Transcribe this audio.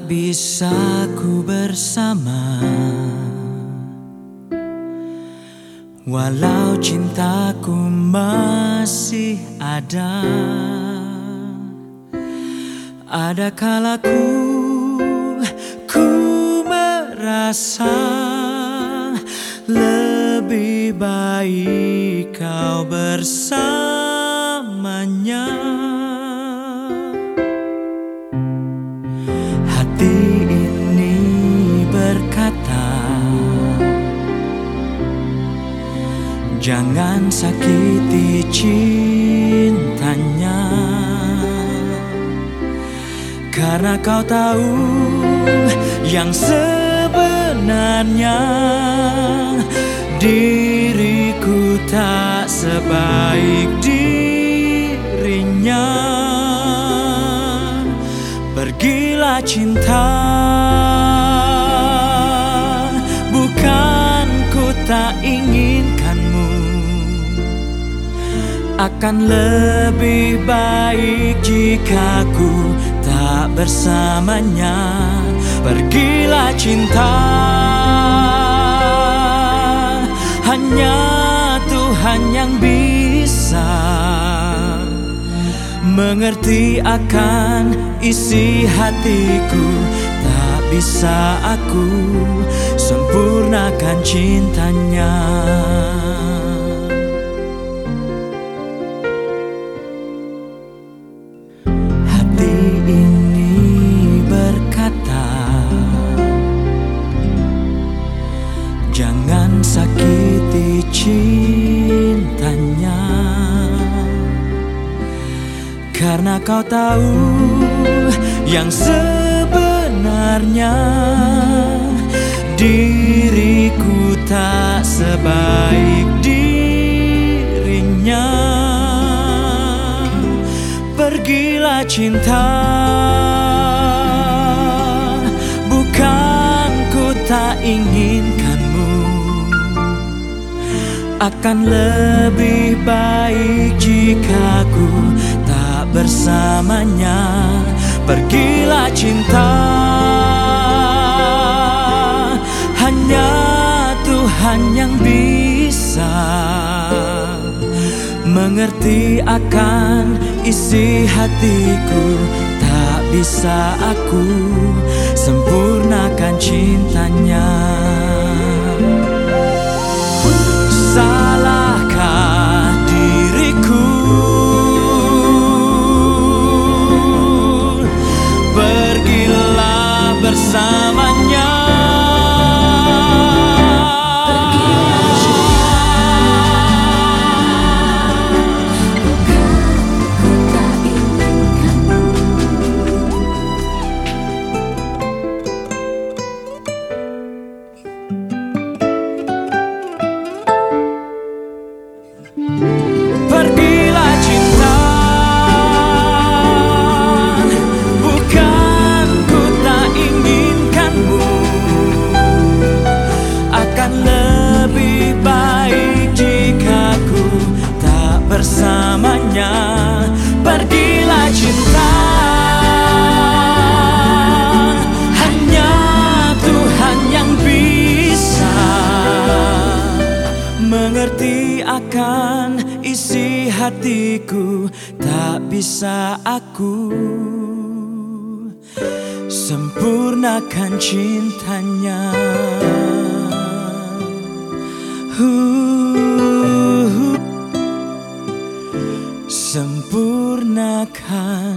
bisa ku bersama, walau cintaku masih ada. Ada kalaku ku merasa lebih baik kau bersamanya. Hati ini berkata, jangan sakiti cintanya, karena kau tahu yang sebenarnya diriku tak sebaik dirinya. Pergilah cinta, bukan ku tak inginkanmu. Akan lebih baik jika ku tak bersamanya. Pergilah cinta, hanya Tuhan yang bisa mengerti akan isi hatiku. Tak bisa aku sempurnakan cintanya. Hati ini berkata, jangan sakiti cintanya, karena kau tahu yang sebenarnya diriku tak sebaik dirinya. Pergilah cinta, bukan ku tak inginkanmu. Akan lebih baik jika ku tak bersamanya. Pergilah cinta, hanya Tuhan yang bisa mengerti akan isi hatiku. Tak bisa aku sempurnakan cintanya. Salahkah diriku? Pergilah bersamanya. Pergilah cinta, bukan ku tak inginkanmu. Akan lebih baik jika ku tak bersamanya. Pergilah cinta, hanya Tuhan yang bisa mengerti akan isi hatiku. Tak bisa aku sempurnakan cintanya. Sempurnakan